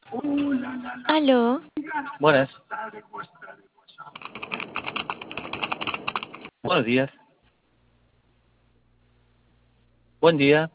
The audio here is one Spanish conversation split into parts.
Aló, Buenas. Buenos días. Buen día.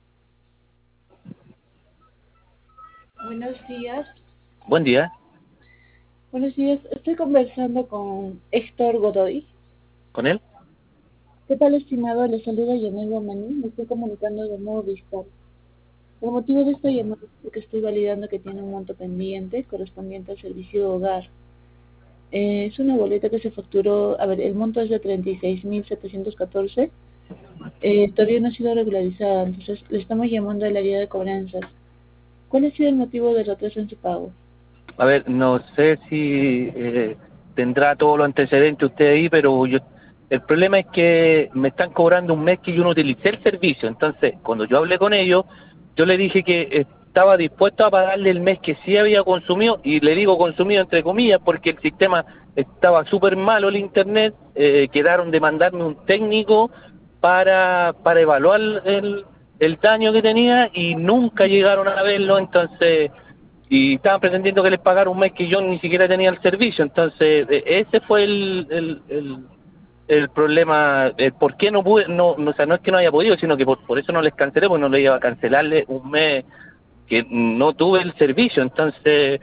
Buenos días. Buen día. Buenos días. Estoy conversando con Héctor Godoy. ¿Con él? ¿Qué tal, estimado? Le saluda Yanel Romani. Me estoy comunicando de nuevo Vistar. El motivo de esta llamada es porque estoy validando que tiene un monto pendiente correspondiente al servicio de hogar. Es una boleta que se facturó, a ver, el monto es de 36.714. Todavía no ha sido regularizada, entonces le estamos llamando al área de cobranzas. ¿Cuál ha sido el motivo del retraso en su pago? A ver, no sé si tendrá todos los antecedentes usted ahí, pero el problema es que me están cobrando un mes que yo no utilicé el servicio. Entonces, cuando yo hablé con ellos, yo le dije que estaba dispuesto a pagarle el mes que sí había consumido, y le digo consumido entre comillas porque el sistema estaba súper malo, el internet. Quedaron de mandarme un técnico para evaluar el daño que tenía y nunca llegaron a verlo. Entonces, y estaban pretendiendo que les pagara un mes que yo ni siquiera tenía el servicio. Entonces ese fue el problema. ¿Por qué no pude? O sea, no es que no haya podido, sino que por eso no les cancelé, porque no le iba a cancelarle un mes que no tuve el servicio. Entonces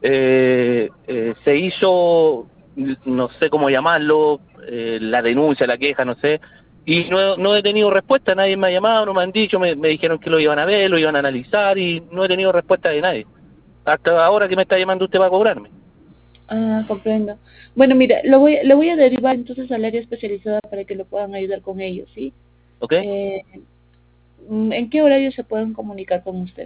se hizo, no sé cómo llamarlo, la denuncia, la queja, no sé, y no he tenido respuesta. Nadie me ha llamado, no me han dicho. Me dijeron que lo iban a ver, lo iban a analizar, y no he tenido respuesta de nadie hasta ahora que me está llamando usted para cobrarme. Ah, comprendo. Bueno, mira, lo voy a derivar entonces al área especializada para que lo puedan ayudar con ellos, ¿sí? ¿Ok? Eh, ¿En qué horario se pueden comunicar con usted?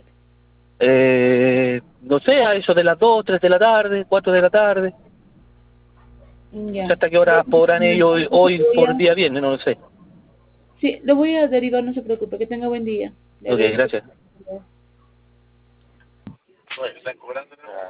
No sé, a eso de las 2, 3 de la tarde, 4 de la tarde. No sé Ya. hasta qué hora podrán ellos hoy por día viernes, no lo sé. Sí, lo voy a derivar, no se preocupe. Que tenga buen día. Le Ok, agradezco. gracias.